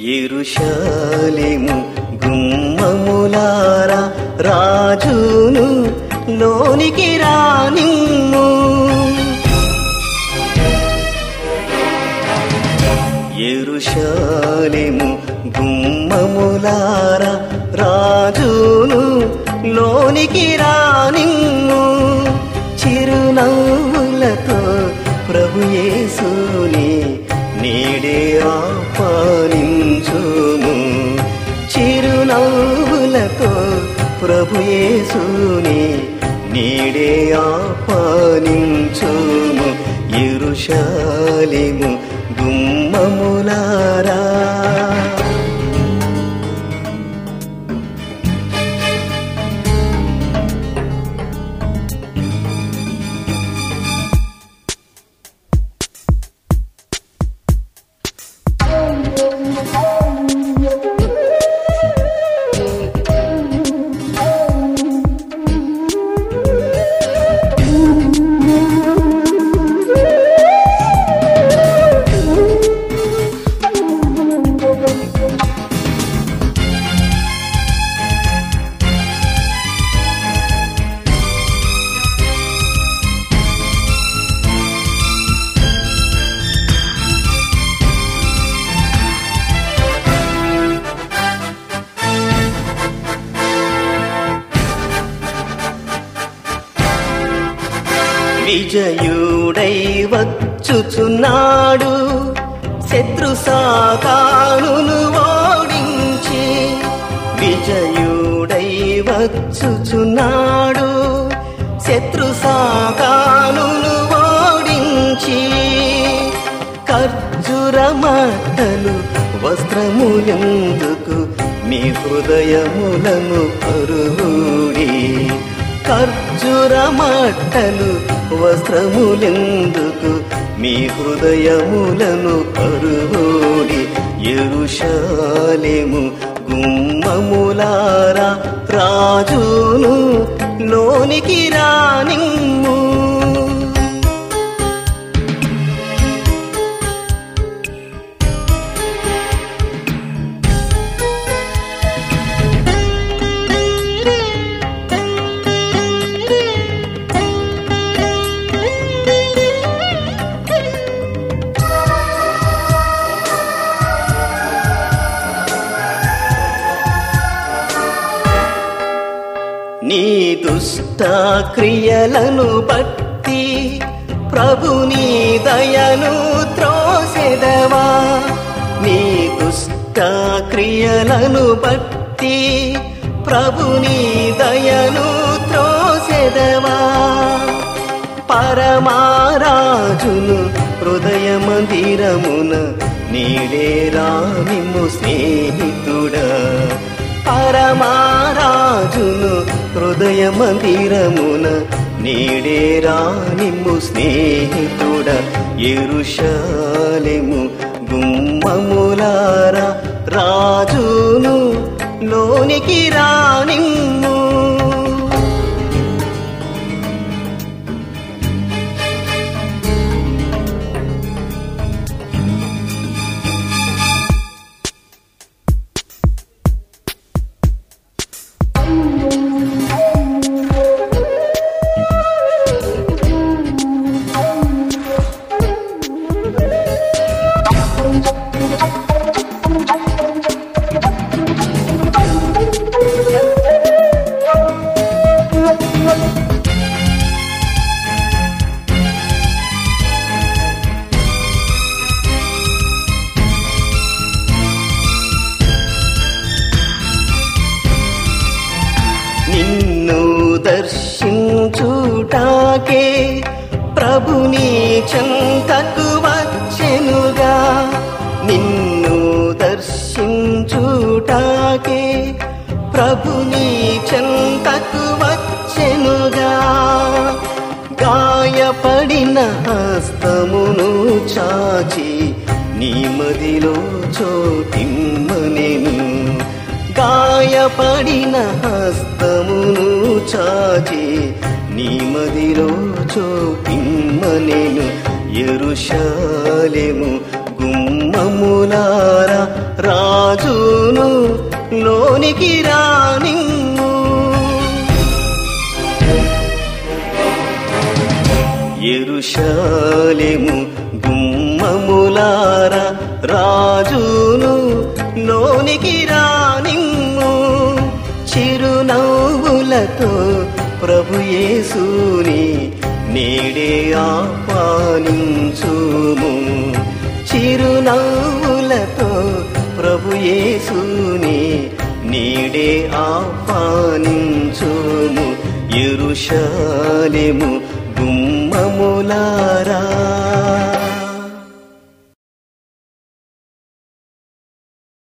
యెరూషలేము గుమ్మములారా రాజును లోనికి రానిమ్ము. యెరూషలేము గుమ్మములారా రాజును లోనికి రానిమ్ము. చిరునవ్వులతో ప్రభు యేసుని నేడే ఆహ్వానించుము. చిరునవ్వులతో ప్రభు యేసుని నేడే ఆహ్వానించుము. యెరూషలేము గుమ్మములారా. విజయుడై వచ్చుచున్నాడు శత్రు సాతానును ఓడించి. విజయుడై వచ్చుచున్నాడు శత్రు సాతానును ఓడించి. ఖర్జూరమట్టలు వస్త్రములెందుకు మీ హృదయములను పరుడి. ఖర్జూరమట్టలు వస్త్రములెందుకు మీ హృదయములను పరుడి. యెరూషలేము గుమ్మములారా రాజును లోనికి రానిమ్ము. నీ దుష్ట క్రియలను బట్టి ప్రభుని దయను త్రోసెదవా. నీ దుష్ట క్రియలను బట్టి ప్రభుని దయను త్రోసెదవా. పరమారాజును హృదయ మందిరమున నీడే రానిమ్ము స్నేహితుడా. పరమారాజును హృదయ మందిరమున నీడే రానిమ్ము స్నేహితుడా. యెరూషలేము గుమ్మములారా రాజును లోనికి రానిమ్ము. నిన్ను దర్శించుటాకే ప్రభుని చెంతకు వచ్చెనుగా. నిన్ను దర్శించుటాకే ప్రభుని చెంతకు వచ్చెనుగా. గాయపడిన హస్తమును చాచి నీ మదిలో చోటిమ్మనెను. గాయపడిన హస్తమును చాచి నీ మదిలో చోటిమ్మనెను. యెరూషలేము గుమ్మములారా లోనికి రానిమ్ము. యెరూషలేము గుమ్మములారా రాజును లోనికి రానిమ్ము. చిరునవ్వులతో ప్రభు యేసుని నేడే ఆహ్వానించుము. చిరునవ్వులతో ప్రభు యేసుని నేడే ఆహ్వానించుము. యెరూషలేము గుమ్మములారా